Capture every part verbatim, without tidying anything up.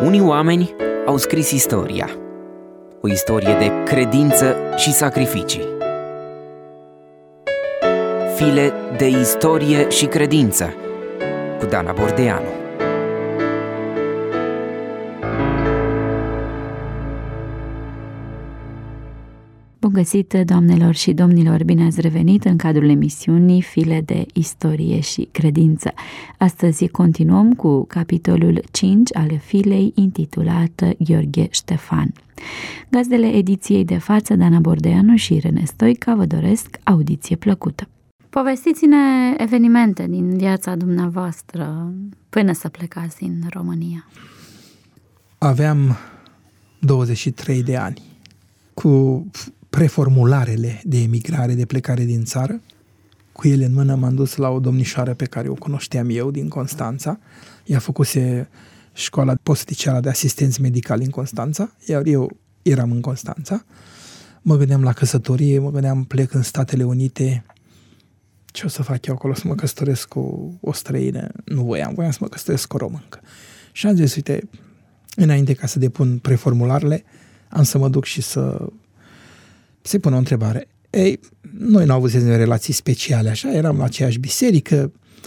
Unii oameni au scris istoria, o istorie de credință și sacrificii. File de istorie și credință cu Dana Bordeanu. Bun găsit, doamnelor și domnilor, bine ați revenit în cadrul emisiunii File de istorie și credință. Astăzi continuăm cu capitolul cinci al filei intitulată Gheorghe Ștefan. Gazdele ediției de față, Dana Bordeanu și Irene Stoica, vă doresc audiție plăcută. Povestiți-ne evenimente din viața dumneavoastră până să plecați în România. Aveam douăzeci și trei de ani. Cu preformularele de emigrare, de plecare din țară, cu ele în mână m-am dus la o domnișoară pe care o cunoșteam eu din Constanța. Ea făcuse școala post-liceală de asistenți medicali în Constanța, iar eu eram în Constanța. Mă gândeam la căsătorie, mă gândeam plec în Statele Unite. Ce o să fac eu acolo? Să mă căsătoresc cu o străină? Nu voiam, voiam să mă căsătoresc cu o româncă. Și am zis, uite, înainte ca să depun preformularele, am să mă duc și să se pună o întrebare. Ei, noi nu avusem relații speciale așa, eram la aceeași biserică.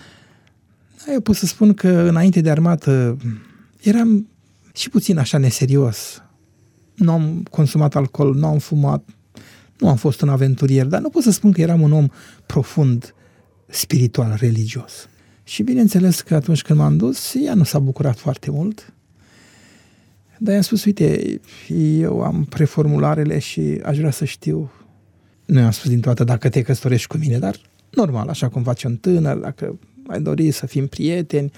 Eu pot să spun că înainte de armată eram și puțin așa neserios. Nu am consumat alcool, nu am fumat, nu am fost un aventurier, dar nu pot să spun că eram un om profund spiritual, religios. Și bineînțeles că atunci când m-am dus, ea nu s-a bucurat foarte mult. Dar i-am spus, uite, eu am preformularele și aș vrea să știu. Nu i-am spus din toată dacă te căsătorești cu mine, dar normal, așa cum face un tânăr, dacă ai dori să fim prieteni.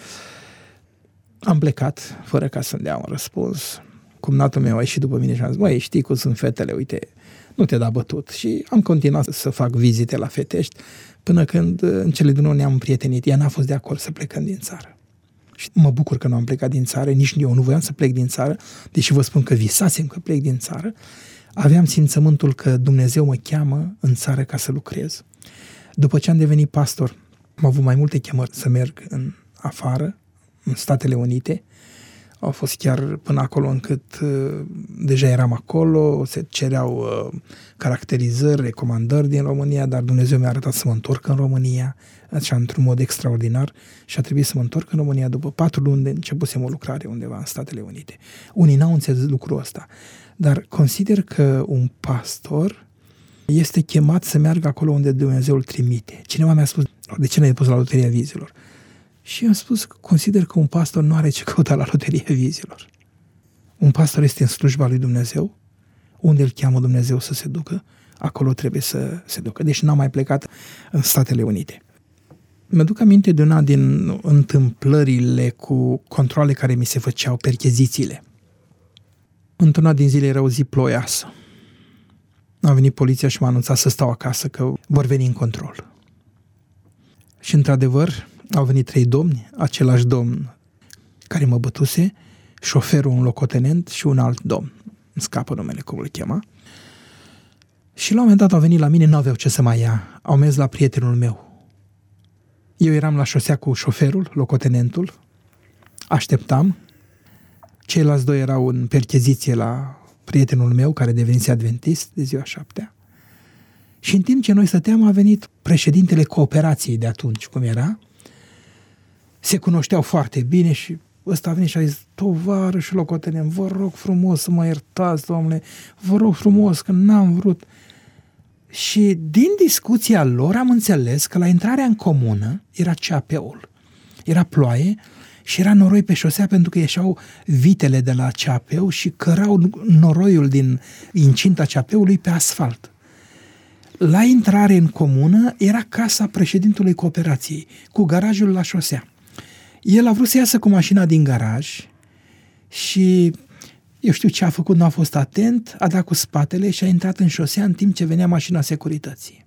Am plecat, fără ca să-mi dea un răspuns. Cumnatul meu a ieșit după mine și am zis, măi, știi cum sunt fetele, uite, nu te da bătut. Și am continuat să fac vizite la fetești, până când în cele din urmă ne-am împrietenit. Ea n-a fost de acord să plecăm din țară. Și mă bucur că nu am plecat din țară, nici eu nu voiam să plec din țară, deși vă spun că visasem că plec din țară. Aveam simțământul că Dumnezeu mă cheamă în țară ca să lucrez. După ce am devenit pastor, am avut mai multe chemări să merg în afară, în Statele Unite. Au fost chiar până acolo încât uh, deja eram acolo, se cereau uh, caracterizări, recomandări din România, dar Dumnezeu mi-a arătat să mă întorc în România, așa într-un mod extraordinar, și a trebuit să mă întorc în România după patru luni de începusem o lucrare undeva în Statele Unite. Unii n-au înțeles lucrul ăsta, dar consider că un pastor este chemat să meargă acolo unde Dumnezeu îl trimite. Cineva mi-a spus, de ce n-ai pus la loteria vizelor? Și eu am spus că consider că un pastor nu are ce căuta la loteria vizelor. Un pastor este în slujba lui Dumnezeu, unde îl cheamă Dumnezeu să se ducă, acolo trebuie să se ducă. Deci n-am mai plecat în Statele Unite. Mă duc aminte de una din întâmplările cu controle care mi se făceau, perchezițiile. Într-una din zile era o zi ploioasă. A venit poliția și m-a anunțat să stau acasă, că vor veni în control. Și într-adevăr, au venit trei domni, același domn care mă bătuse, șoferul, un locotenent și un alt domn. Îmi scapă numele, cum îl chema. Și la un moment dat au venit la mine, nu aveau ce să mai ia. Au mers la prietenul meu. Eu eram la șosea cu șoferul, locotenentul, așteptam. Ceilalți doi erau în percheziție la prietenul meu, care devenise adventist de ziua șaptea. Și în timp ce noi stăteam, a venit președintele cooperației de atunci, cum era. Se cunoșteau foarte bine și ăsta a venit și a zis, tovarăș locotenent, vă rog frumos să mă iertați, domnule, vă rog frumos că n-am vrut. Și din discuția lor am înțeles că la intrarea în comună era C A P-ul. Era ploaie și era noroi pe șosea pentru că ieșeau vitele de la C A P și cărau noroiul din incinta C A P-ului pe asfalt. La intrare în comună era casa președintelui cooperației, cu garajul la șosea. El a vrut să iasă cu mașina din garaj și eu știu ce a făcut, nu a fost atent, a dat cu spatele și a intrat în șosea în timp ce venea mașina securității.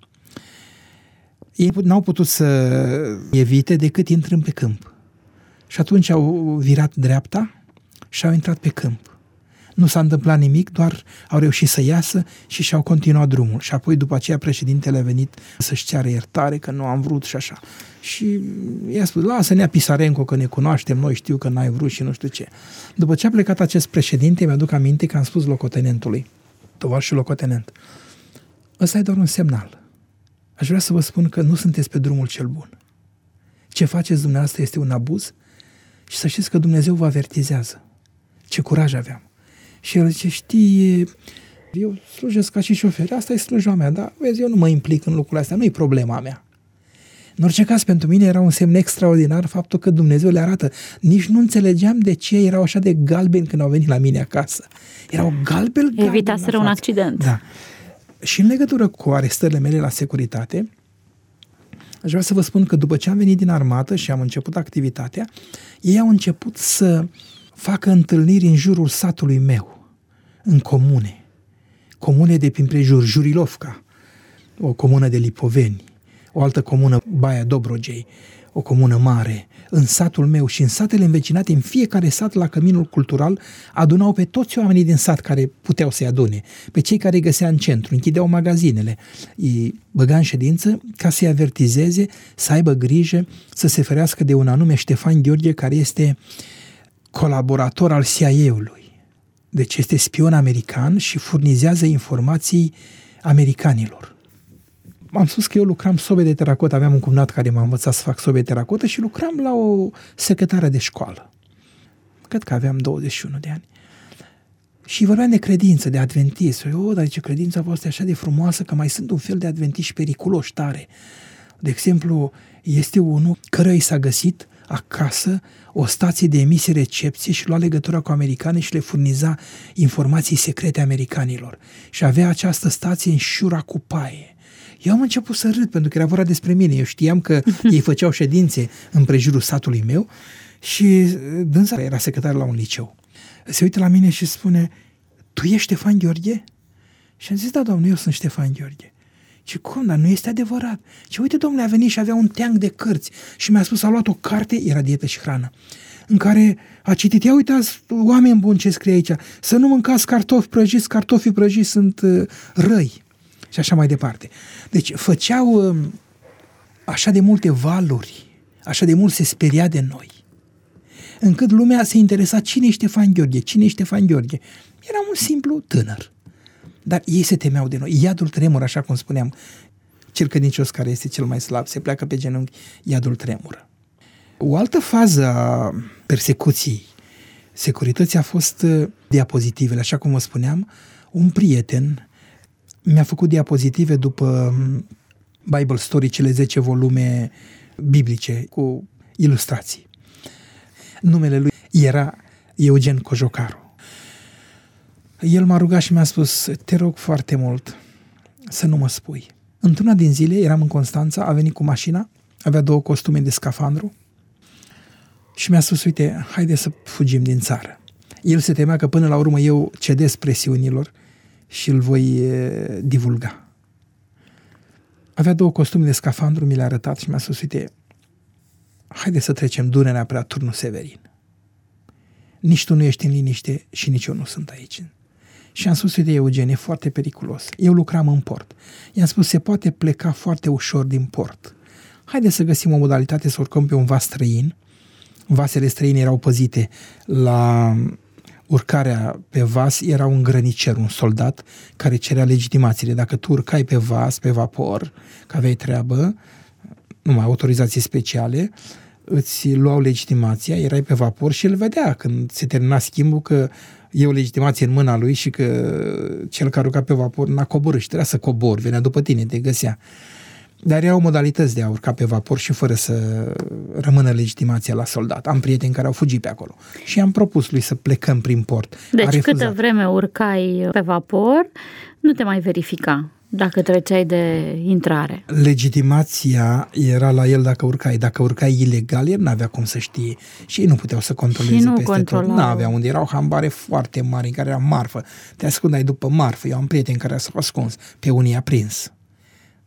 Ei n-au putut să evite decât intrând pe câmp. Și atunci au virat dreapta și au intrat pe câmp. Nu s-a întâmplat nimic, doar au reușit să iasă și și-au continuat drumul. Și apoi după aceea președintele a venit să-și ceară iertare că nu am vrut și așa. Și i-a spus, lasă-ne Pisarenko că ne cunoaștem, noi știu că n-ai vrut și nu știu ce. După ce a plecat acest președinte, mi-aduc aminte că am spus locotenentului, tovarășul locotenent, ăsta e doar un semnal. Aș vrea să vă spun că nu sunteți pe drumul cel bun. Ce faceți dumneavoastră este un abuz și să știți că Dumnezeu vă avertizează. Ce curaj aveam. Și el zice, știi, eu slujesc ca și șofer, asta e slujba mea, dar vezi, eu nu mă implic în lucrurile astea, nu e problema mea. În orice caz, pentru mine era un semn extraordinar faptul că Dumnezeu le arată. Nici nu înțelegeam de ce erau așa de galbeni când au venit la mine acasă. Erau galbeni. Evitaseră un accident. Da. Și în legătură cu arestările mele la securitate, aș vrea să vă spun că după ce am venit din armată și am început activitatea, ei au început să facă întâlniri în jurul satului meu, în comune. Comune de prin prejur, Jurilovca, o comună de lipoveni, o altă comună, Baia Dobrogei, o comună mare, în satul meu și în satele învecinate, în fiecare sat la Căminul Cultural, adunau pe toți oamenii din sat care puteau să-i adune, pe cei care îi găsea în centru, închideau magazinele, îi băga în ședință ca să-i avertizeze, să aibă grijă, să se ferească de un anume Ștefan Gheorghe, care este colaborator al C I A-ului. Deci este spion american și furnizează informații americanilor. Am spus că eu lucram sobe de teracotă, aveam un cumnat care m-a învățat să fac sobe de teracotă și lucram la o secretară de școală. Cred că aveam douăzeci și unu de ani. Și vorbeam de credință, de adventism. Eu, dar ce credința voastră e așa de frumoasă că mai sunt un fel de adventiști periculoși tare. De exemplu, este unul căruia i s-a găsit acasă o stație de emisie recepție și lua legătura cu americani și le furniza informații secrete americanilor. Și avea această stație în Șura cu paie. Eu am început să râd pentru că era vorba despre mine. Eu știam că ei făceau ședințe în prejurul satului meu și dânsa era secretar la un liceu. Se uită la mine și spune, tu ești Ștefan Gheorghe? Și am zis, da, doamne, eu sunt Ștefan Gheorghe. Și cum, dar nu este adevărat. Și uite, domnule, a venit și avea un teanc de cărți și mi-a spus, a luat o carte, era Dietă și hrană, în care a citit, ia uitați, oameni buni ce scrie aici, să nu mâncați cartofi prăjiți, cartofii prăjiți sunt uh, răi. Și așa mai departe. Deci făceau uh, așa de multe valuri, așa de mult se speria de noi, încât lumea se interesa cine e Ștefan Gheorghe, cine e Ștefan Gheorghe. Era un simplu tânăr. Dar ei se temeau de noi. Iadul tremură, așa cum spuneam. Cel credincios care este cel mai slab se pleacă pe genunchi, iadul tremură. O altă fază a persecuției securității a fost diapozitivele. Așa cum vă spuneam, un prieten mi-a făcut diapozitive după Bible Story, cele zece volume biblice cu ilustrații. Numele lui era Eugen Cojocaru. El m-a rugat și mi-a spus, te rog foarte mult să nu mă spui. Într-una din zile, eram în Constanța, a venit cu mașina, avea două costume de scafandru și mi-a spus, uite, haide să fugim din țară. El se temea că până la urmă eu cedez presiunilor și îl voi e, divulga. Avea două costume de scafandru, mi le-a arătat și mi-a spus, uite, haide să trecem Dunărea prea Turnul Severin. Nici tu nu ești în liniște și nici eu nu sunt aici. Și am spus, uite, Eugen, e foarte periculos. Eu lucram în port. I-am spus, se poate pleca foarte ușor din port. Haide să găsim o modalitate să urcăm pe un vas străin. Vasele străine erau păzite. La urcarea pe vas era un grănicer, un soldat, care cerea legitimațiile. Dacă tu urcai pe vas, pe vapor, că aveai treabă, numai autorizații speciale, îți luau legitimația, erai pe vapor și el vedea când se termina schimbul că e o legitimație în mâna lui și că cel care urca pe vapor n-a coborât și trebuia să cobor, venea după tine, te găsea. Dar erau modalități de a urca pe vapor și fără să rămână legitimația la soldat. Am prieteni care au fugit pe acolo și am propus lui să plecăm prin port. Deci câtă vreme urcai pe vapor, nu te mai verifica dacă treceai de intrare. Legitimația era la el dacă urcai. Dacă urcai ilegal, el n-avea cum să știe. Și ei nu puteau să controleze peste controlau. tot. N-avea unde. Erau hambare foarte mari în care era marfă. Te ascundeai după marfă. Eu am prieteni care s-au ascuns. Pe unii a prins.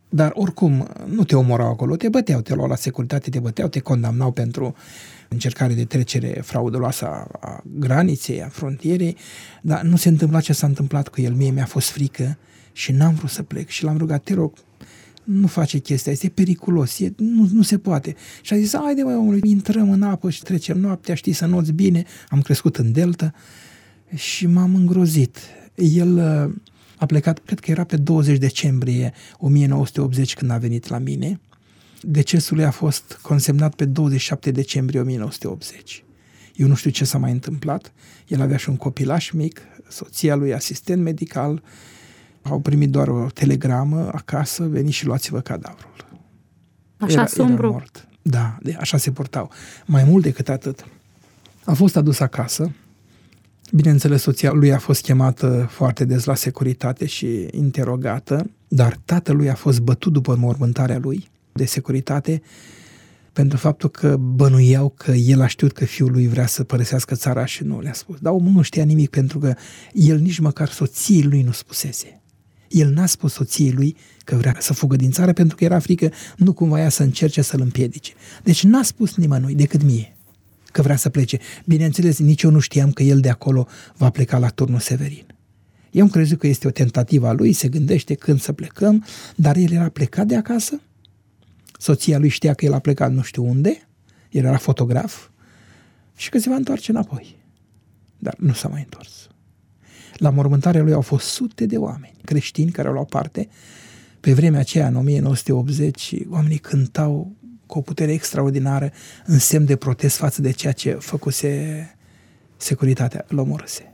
Dar oricum nu te omorau acolo, te băteau, te luau la securitate, te băteau, te condamnau pentru încercare de trecere frauduloasă a, a graniței, a frontierei, dar nu se întâmpla ce s-a întâmplat cu el. Mie mi-a fost frică și n-am vrut să plec și l-am rugat, te rog, nu face chestia, este periculos, e, nu, nu se poate. Și a zis, haide mă, omule, intrăm în apă și trecem noaptea, știi, să noți bine. Am crescut în Delta și m-am îngrozit. El a plecat, cred că era pe douăzeci decembrie o mie nouă sute optzeci când a venit la mine. Decesul lui a fost consemnat pe douăzeci și șapte decembrie o mie nouă sute optzeci. Eu nu știu ce s-a mai întâmplat. El avea și un copilaș mic, soția lui asistent medical. Au primit doar o telegramă acasă, veniți și luați-vă cadavrul. Așa era, sombru. Era mort. Da, de, așa se purtau. Mai mult decât atât. A fost adus acasă. Bineînțeles, soția lui a fost chemată foarte des la securitate și interogată, dar tatălui a fost bătut după mormântarea lui de securitate pentru faptul că bănuiau că el a știut că fiul lui vrea să părăsească țara și nu le-a spus. Dar omul nu știa nimic pentru că el nici măcar soției lui nu spusese. El n-a spus soției lui că vrea să fugă din țară pentru că era frică nu cumva ea să încerce să-l împiedice. Deci n-a spus nimănui decât mie că vrea să plece. Bineînțeles, nici eu nu știam că el de acolo va pleca la Turnul Severin. Eu am crezut că este o tentativă a lui, se gândește când să plecăm, dar el era plecat de acasă. Soția lui știa că el a plecat nu știu unde, el era fotograf și că se va întoarce înapoi. Dar nu s-a mai întors. La mormântarea lui au fost sute de oameni creștini care au luat parte. Pe vremea aceea, în o mie nouă sute optzeci, oamenii cântau cu o putere extraordinară în semn de protest față de ceea ce făcuse securitatea, îl omorâse.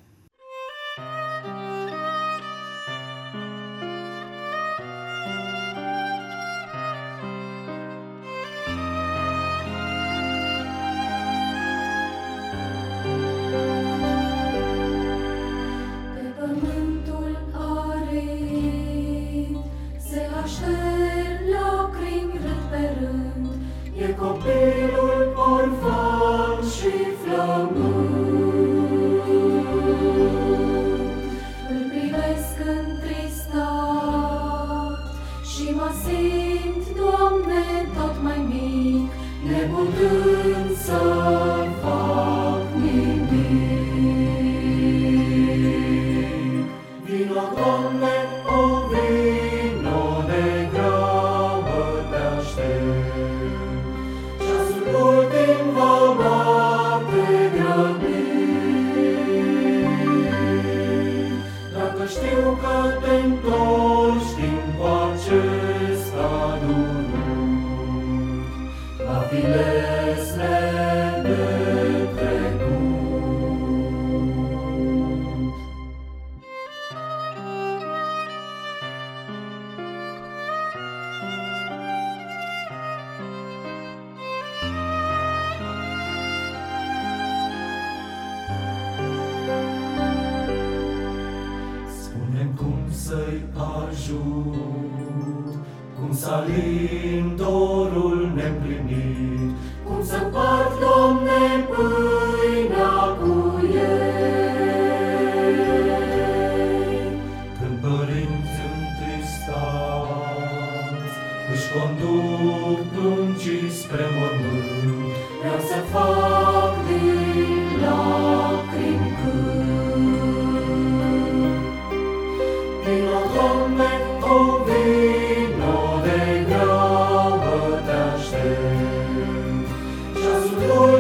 Să-i ajut, cum să alin dorul neîmplinit, cum să împart, Doamne, pâinea cu ei. Când părinți întristați își conduc pruncii spre mormânt, vreau să fac din lacrimi cânt. Vino, Doamne, o vino, de grabă te aștept, ceasul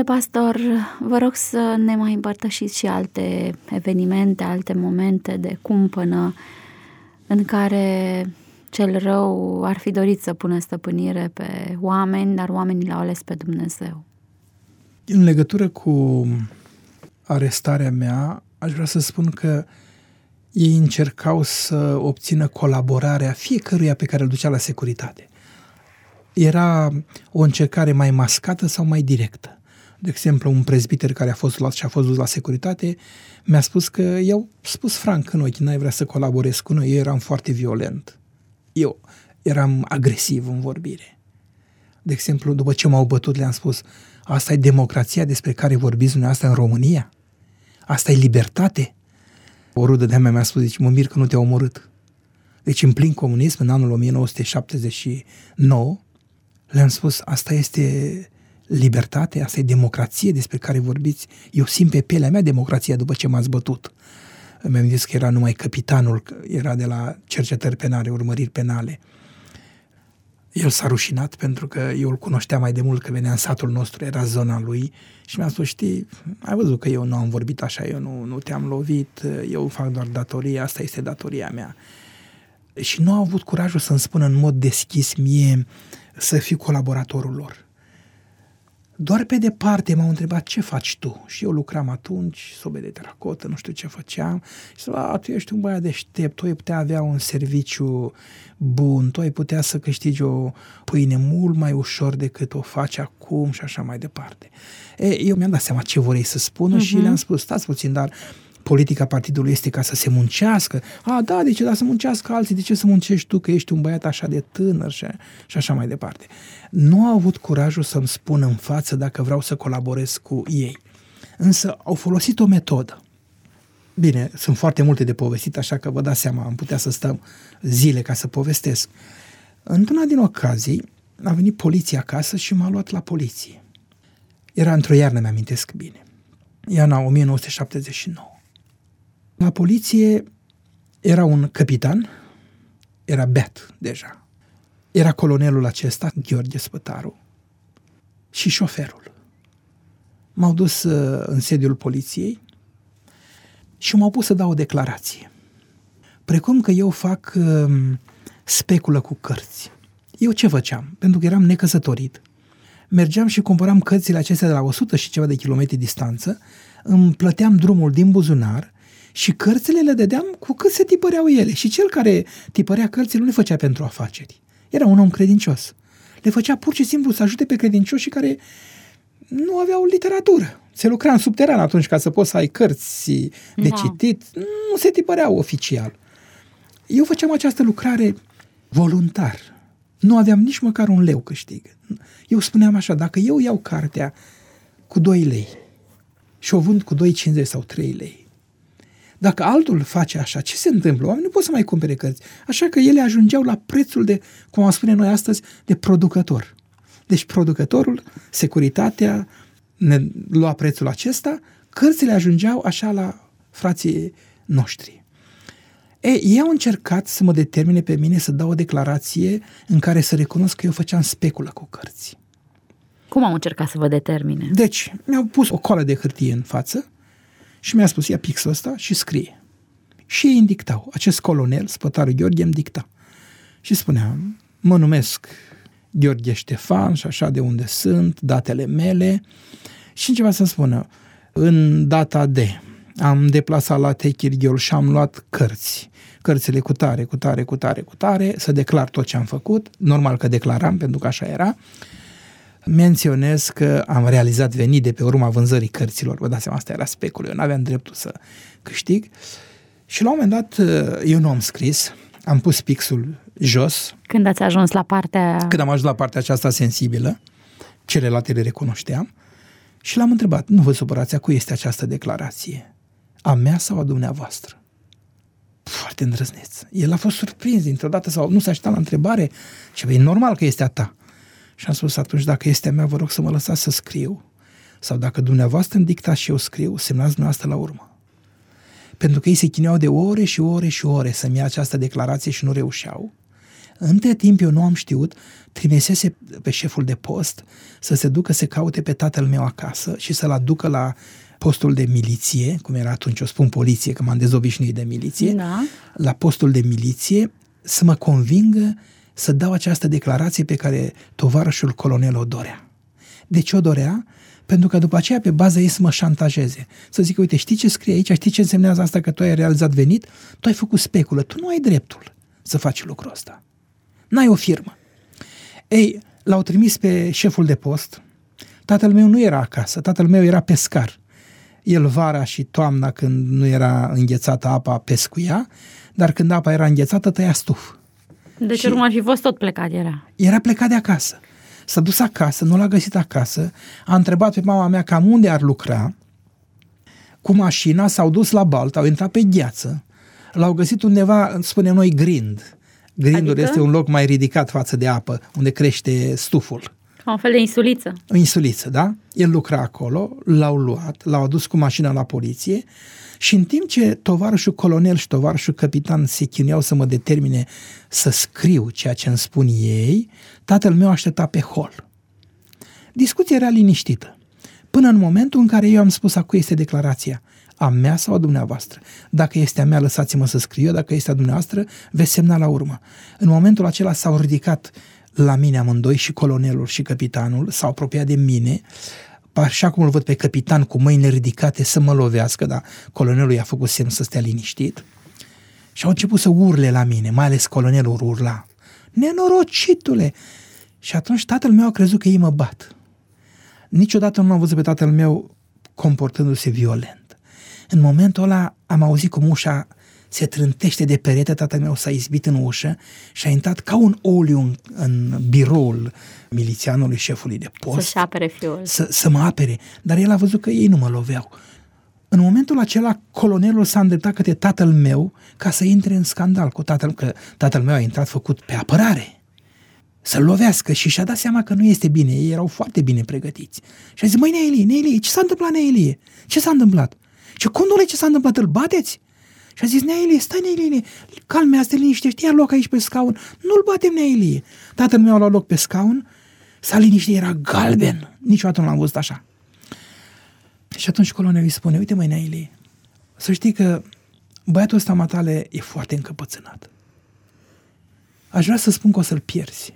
pastor, vă rog să ne mai împărtășiți și alte evenimente, alte momente de cumpănă în care cel rău ar fi dorit să pună stăpânire pe oameni, dar oamenii l-au ales pe Dumnezeu. În legătură cu arestarea mea, aș vrea să spun că ei încercau să obțină colaborarea fiecăruia pe care îl ducea la securitate. Era o încercare mai mascată sau mai directă. De exemplu, un prezbiter care a fost luat și a fost dus la securitate mi-a spus că i-au spus franc în ochi, n-ai vrea să colaborezi cu noi, eu eram foarte violent. Eu eram agresiv în vorbire. De exemplu, după ce m-au bătut, le-am spus, asta e democrația despre care vorbiți dumneavoastră în România? Asta e libertate? O rudă de-a mea mi-a spus, zice, mă mir că nu te-au omorât. Deci în plin comunism, în anul o mie nouă sute șaptezeci și nouă, le-am spus, asta este libertate, asta e democrație despre care vorbiți. Eu simt pe pielea mea democrația după ce m-ați bătut. Mi-am zis că era numai capitanul, era de la cercetări penale, urmăriri penale. El s-a rușinat pentru că eu îl cunoșteam mai de mult, că venea în satul nostru, era zona lui și mi-a spus, știi, ai văzut că eu nu am vorbit așa, eu nu, nu te-am lovit, eu fac doar datorie, asta este datoria mea. Și nu au avut curajul să-mi spună în mod deschis mie să fiu colaboratorul lor. Doar pe departe m-au întrebat, ce faci tu? Și eu lucram atunci, sobe de teracotă, nu știu ce făceam. Și zic, a, tu ești un băiat deștept, tu ai putea avea un serviciu bun, tu ai putea să câștigi o pâine mult mai ușor decât o faci acum și așa mai departe. E, eu mi-am dat seama ce vor ei să spună uh-huh. și le-am spus, stați puțin, dar politica partidului este ca să se muncească. A, da, de ce? Dar să muncească alții, de ce să muncești tu, că ești un băiat așa de tânăr și, și așa mai departe. Nu au avut curajul să-mi spună în față dacă vreau să colaborez cu ei. Însă au folosit o metodă. Bine, sunt foarte multe de povestit, așa că vă dați seama, am putea să stăm zile ca să povestesc. Într-una din ocazii a venit poliția acasă și m-a luat la poliție. Era într-o iarnă, mi-amintesc bine. Iarna o mie nouă sute șaptezeci și nouă. La poliție era un capitan, era beat deja. Era colonelul acesta, Gheorghe Spătaru, și șoferul. M-au dus uh, în sediul poliției și m-au pus să dau o declarație. Precum că eu fac uh, speculă cu cărți. Eu ce făceam? Pentru că eram necăsătorit. Mergeam și cumpăram cărțile acestea de la o sută și ceva de kilometri distanță, îmi plăteam drumul din buzunar și cărțile le dădeam cu cât se tipăreau ele. Și cel care tipărea cărțile nu le făcea pentru afaceri. Era un om credincios. Le făcea pur și simplu să ajute pe credincioșii care nu aveau literatură. Se lucra în subteran atunci ca să poți să ai cărți de da. citit. Nu se tipăreau oficial. Eu făceam această lucrare voluntar. Nu aveam nici măcar un leu câștig. Eu spuneam așa, dacă eu iau cartea cu doi lei și o vând cu doi cincizeci sau trei lei, dacă altul face așa, ce se întâmplă? Oamenii nu pot să mai cumpere cărți. Așa că ele ajungeau la prețul de, cum am spune noi astăzi, de producător. Deci producătorul, securitatea, ne lua prețul acesta, cărțile ajungeau așa la frații noștri. E, ei au încercat să mă determine pe mine să dau o declarație în care să recunosc că eu făceam speculă cu cărți. Cum au încercat să vă determine? Deci, mi-au pus o coală de hârtie în față și mi-a spus, ia pixul ăsta și scrie. Și ei îmi dictau. Acest colonel, Spătaru Gheorghe, îmi dicta. Și spuneam, mă numesc Gheorghe Ștefan și așa de unde sunt, datele mele. Și începea să spună, în data de, am deplasat la Techirghiol și am luat cărți. Cărțile cu tare, cu tare, cu tare, cu tare, să declar tot ce am făcut. Normal că declaram, pentru că așa era. Menționez că am realizat venit de pe urma vânzării cărților. Vă dați seama, asta era speculă, eu n-aveam dreptul să câștig. Și la un moment dat, eu nu am scris, am pus pixul jos. Când ați ajuns la partea... Când am ajuns la partea aceasta sensibilă, celelalte le recunoșteam, și l-am întrebat, nu vă supărați, a cui este această declarație? A mea sau a dumneavoastră? Foarte îndrăzneț. El a fost surprins dintr-o dată sau nu s-a așteptat la întrebare și e normal că este a ta. Și am spus atunci, dacă este a mea, vă rog să mă lăsați să scriu. Sau dacă dumneavoastră îmi dictați și eu scriu, semnați dumneavoastră la urmă. Pentru că ei se chineau de ore și ore și ore să-mi ia această declarație și nu reușeau. Între timp eu nu am știut, trimisese pe șeful de post să se ducă să caute pe tatăl meu acasă și să-l aducă la postul de miliție, cum era atunci, o spun poliție, că m-am dezobișnuit de miliție, Da. la postul de miliție, să mă convingă să dau această declarație pe care tovarășul colonel o dorea. De ce o dorea? Pentru că după aceea, pe baza ei, să mă șantajeze. Să zică, uite, știi ce scrie aici? Știi ce însemnează asta că tu ai realizat venit? Tu ai făcut speculă. Tu nu ai dreptul să faci lucrul ăsta. N-ai o firmă. Ei, l-au trimis pe șeful de post. Tatăl meu nu era acasă. Tatăl meu era pescar. El vara și toamna, când nu era înghețată apa, pescuia, dar când apa era înghețată, tăia stuf. Deci Și- urmă ar fi fost tot plecat, era. Era plecat de acasă. S-a dus acasă, nu l-a găsit acasă, a întrebat pe mama mea cam unde ar lucra, cu mașina s-au dus la Baltă, au intrat pe gheață, l-au găsit undeva, spunem noi, grind. Grindul Adică? este un loc mai ridicat față de apă, unde crește stuful. Ca un fel de insuliță. O insuliță, da? El lucra acolo, l-au luat, l-au adus cu mașina la poliție și în timp ce tovarășul colonel și tovarășul capitan se chinuiau să mă determine să scriu ceea ce îmi spun ei, tatăl meu aștepta pe hol. Discuția era liniștită, până în momentul în care eu am spus a cui este declarația, a mea sau a dumneavoastră. Dacă este a mea, lăsați-mă să scriu eu, dacă este a dumneavoastră, veți semna la urmă. În momentul acela s-au ridicat la mine amândoi, și colonelul și capitanul, s-au apropiat de mine, așa cum îl văd pe capitan cu mâinile ridicate să mă lovească, dar colonelul i-a făcut semn să stea liniștit, și au început să urle la mine, mai ales colonelul urla. Nenorocitule! Și atunci tatăl meu a crezut că ei mă bat. Niciodată nu am văzut pe tatăl meu comportându-se violent. În momentul ăla am auzit cum ușa se trântește de perete, tatăl meu s-a izbit în ușă și a intrat ca un oliu în, în biroul milițianului șefului de post. Să-și apere fiul. Să, să mă apere, dar el a văzut că ei nu mă loveau. În momentul acela, colonelul s-a îndreptat către tatăl meu ca să intre în scandal cu tatăl, că tatăl meu a intrat făcut pe apărare, să-l lovească, și și-a dat seama că nu este bine. Ei erau foarte bine pregătiți. Și a zis, măi, Neelie, Neelie, ce s-a întâmplat, Neelie? Ce s-a întâmplat? Și cum, domnule, ce s-a întâmplat? Îl bateți? Și a zis, Neelie, stai, Neelie, calmează-te, liniștește, ia loc aici pe scaun. Nu-l batem, Neelie. Tatăl meu a luat loc pe scaun, s-a liniștit, era galben. Niciodată nu l-am văzut așa. Și atunci colonelul îi spune, uite, măi, Neelie, să știi că băiatul ăsta matale e foarte încăpățânat. Aș vrea să spun că o să-l pierzi.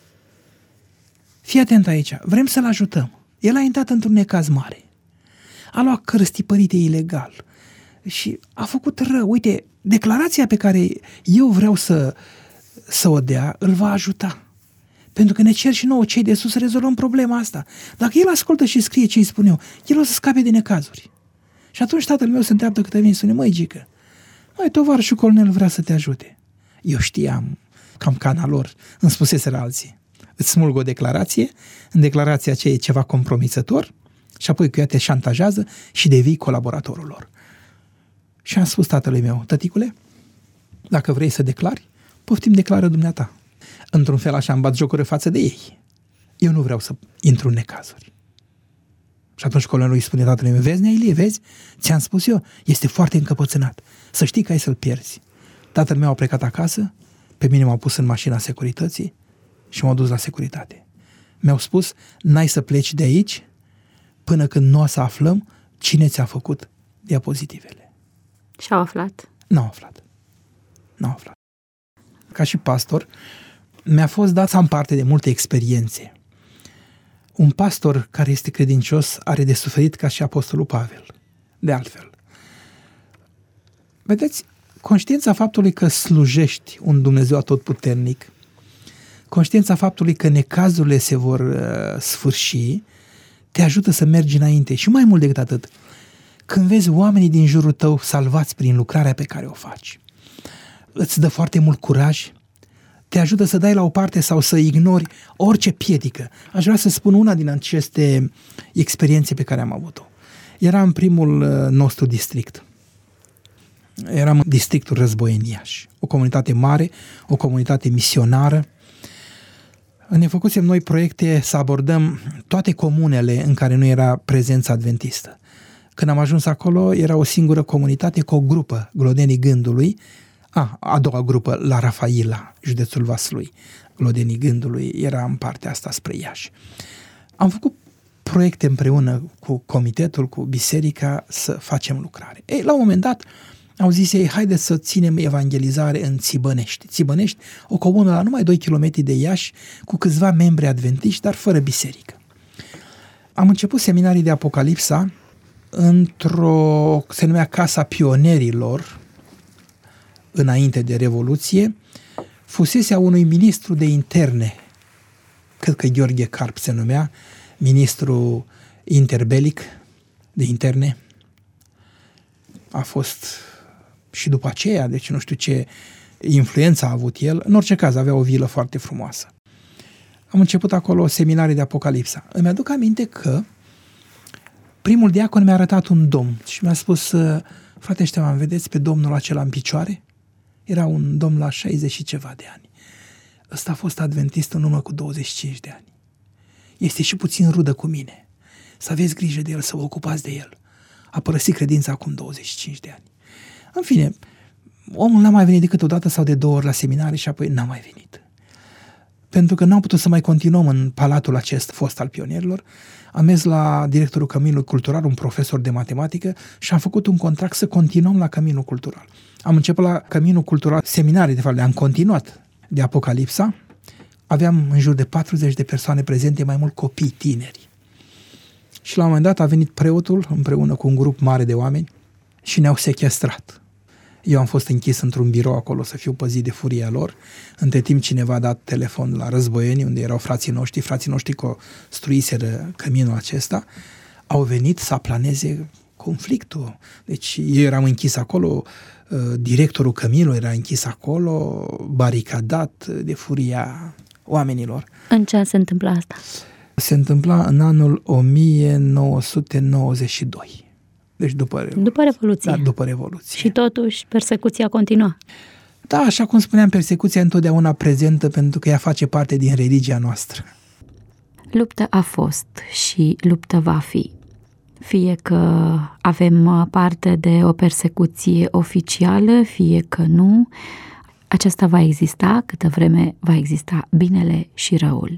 Fii atent aici, vrem să-l ajutăm. El a intrat într-un necaz mare. A luat cărți tipărite ilegal și a făcut rău. Uite, declarația pe care eu vreau să, să o dea îl va ajuta. Pentru că ne cer și nouă, cei de sus, să rezolvăm problema asta. Dacă el ascultă și scrie ce îi spun eu, el o să scape de necazuri. Și atunci tatăl meu se întreabă câte vine și spune, măi, Gică, măi, tovarășul colonel vrea să te ajute. Eu știam, cam cana lor, îmi spuseseră alții. Îți smulg o declarație, în declarația aceea e ceva compromisător și apoi cu ea te șantajează și devii colaboratorul lor. Și am spus tatălui meu, tăticule, dacă vrei să declari, poftim, declară dumneata. Într-un fel așa am bat jocură față de ei. Eu nu vreau să intru în necazuri. Și atunci colonelul îi spune tatălui meu, vezi, Neelie, vezi? Ți-am spus eu, este foarte încăpățânat. Să știi că ai să-l pierzi. Tatăl meu a plecat acasă, pe mine m-au pus în mașina securității și m-au dus la securitate. Mi-au spus, n-ai să pleci de aici până când nu o să aflăm cine ți-a făcut diapozitivele. Și-au aflat. N-au aflat. N-au aflat. Ca și pastor, mi-a fost dat să am parte de multe experiențe. Un pastor care este credincios are de suferit ca și apostolul Pavel. De altfel. Vedeți, conștiința faptului că slujești un Dumnezeu atotputernic, conștiința faptului că necazurile se vor uh, sfârși, te ajută să mergi înainte. Și mai mult decât atât, când vezi oamenii din jurul tău salvați prin lucrarea pe care o faci, îți dă foarte mult curaj, te ajută să dai la o parte sau să ignori orice piedică. Aș vrea să spun una din aceste experiențe pe care am avut-o. Eram în primul nostru district. Eram în districtul Războieni Iași, o comunitate mare, o comunitate misionară. Ne făcusem noi proiecte să abordăm toate comunele în care nu era prezența adventistă. Când am ajuns acolo, era o singură comunitate cu o grupă, Glodenii Gândului, A, a doua grupă, la Rafaila, județul Vaslui, Glodenii Gândului, era în partea asta spre Iași. Am făcut proiecte împreună cu comitetul, cu biserica, să facem lucrare. Ei, la un moment dat, au zis ei, haideți să ținem evangelizare în Țibănești. Țibănești, o comună la numai doi kilometri de Iași, cu câțiva membri adventiști, dar fără biserică. Am început seminarii de Apocalipsa într-o, se numea Casa Pionerilor, înainte de Revoluție, fusese a unui ministru de interne, cred că Gheorghe Carp se numea, ministru interbelic de interne. A fost și după aceea, deci nu știu ce influență a avut el. În orice caz, avea o vilă foarte frumoasă. Am început acolo seminarii de Apocalipsa. Îmi aduc aminte că primul diacon mi-a arătat un domn și mi-a spus, frate Ștefan, vedeți pe domnul acela în picioare? Era un domn la șaizeci și ceva de ani. Ăsta a fost adventist în urmă cu douăzeci și cinci de ani. Este și puțin rudă cu mine. Să aveți grijă de el, să vă ocupați de el. A părăsit credința acum douăzeci și cinci de ani. În fine, omul n-a mai venit decât o dată sau de două ori la seminarii și apoi n-a mai venit. Pentru că n-am putut să mai continuăm în palatul acest fost al pionierilor, am mers la directorul Căminului Cultural, un profesor de matematică, și am făcut un contract să continuăm la Căminul Cultural. Am început la Căminul Cultural seminarii, de fapt, le-am continuat de Apocalipsa. Aveam în jur de patruzeci de persoane prezente, mai mult copii tineri. Și la un moment dat a venit preotul împreună cu un grup mare de oameni și ne-au sequestrat. Eu am fost închis într-un birou acolo să fiu păzit de furia lor. Între timp cineva a dat telefon la Războieni, unde erau frații noștri, frații noștri construiseră căminul acesta, au venit să aplaneze conflictul. Deci eu eram închis acolo, directorul căminului era închis acolo, baricadat de furia oamenilor. În ce an se întâmpla asta? Se întâmpla în anul o mie nouă sute nouăzeci și doi. Deci după Revoluție. După Revoluție. Da, după Revoluție. Și totuși persecuția continua. Da, așa cum spuneam, persecuția e întotdeauna prezentă pentru că ea face parte din religia noastră. Luptă a fost și luptă va fi. Fie că avem parte de o persecuție oficială, fie că nu, aceasta va exista câtă vreme va exista binele și răul.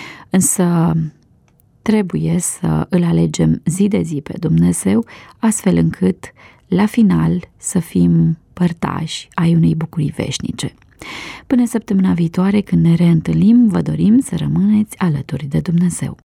Însă trebuie să îl alegem zi de zi pe Dumnezeu, astfel încât la final să fim părtași ai unei bucurii veșnice. Până săptămâna viitoare, când ne reîntâlnim, vă dorim să rămâneți alături de Dumnezeu.